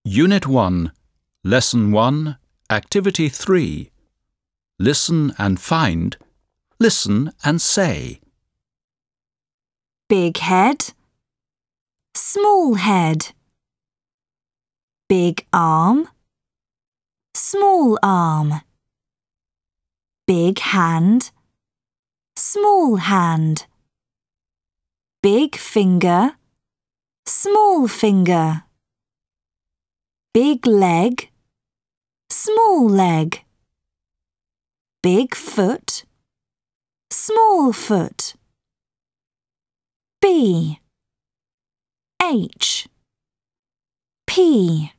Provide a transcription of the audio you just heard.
Unit 1, Lesson 1, Activity 3. Listen and find. Listen and say. Big head, small head. Big arm, small arm. Big hand, small hand. Big finger, small finger. Big leg, small leg. Big foot, small foot. B H P